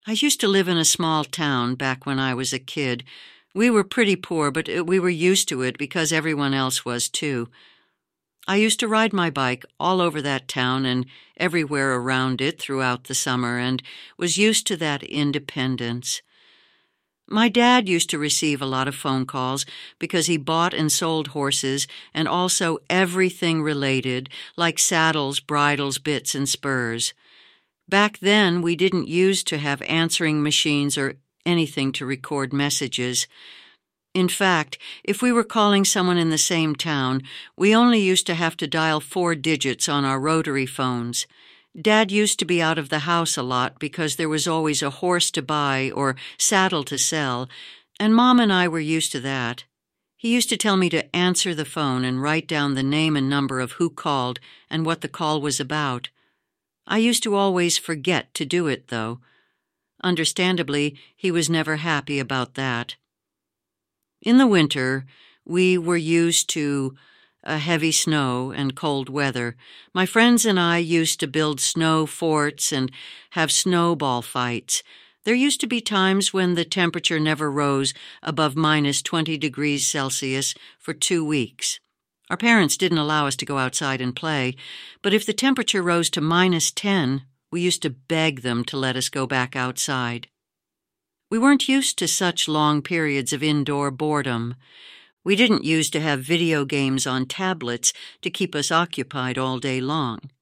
I used to live in a small town back when I was a kid. We were pretty poor, but we were used to it because everyone else was too. I used to ride my bike all over that town and everywhere around it throughout the summer and was used to that independence. My dad used to receive a lot of phone calls because he bought and sold horses and also everything related, like saddles, bridles, bits, and spurs. Back then, we didn't use to have answering machines or anything to record messages. In fact, if we were calling someone in the same town, we only used to have to dial 4 digits on our rotary phones. Dad used to be out of the house a lot because there was always a horse to buy or saddle to sell, and Mom and I were used to that. He used to tell me to answer the phone and write down the name and number of who called and what the call was about. I used to always forget to do it, though. Understandably, he was never happy about that. In the winter, we were used to heavy snow and cold weather. My friends and I used to build snow forts and have snowball fights. There used to be times when the temperature never rose above -20 degrees Celsius for 2 weeks. Our parents didn't allow us to go outside and play, but if the temperature rose to -10, we used to beg them to let us go back outside. We weren't used to such long periods of indoor boredom. We didn't use to have video games on tablets to keep us occupied all day long.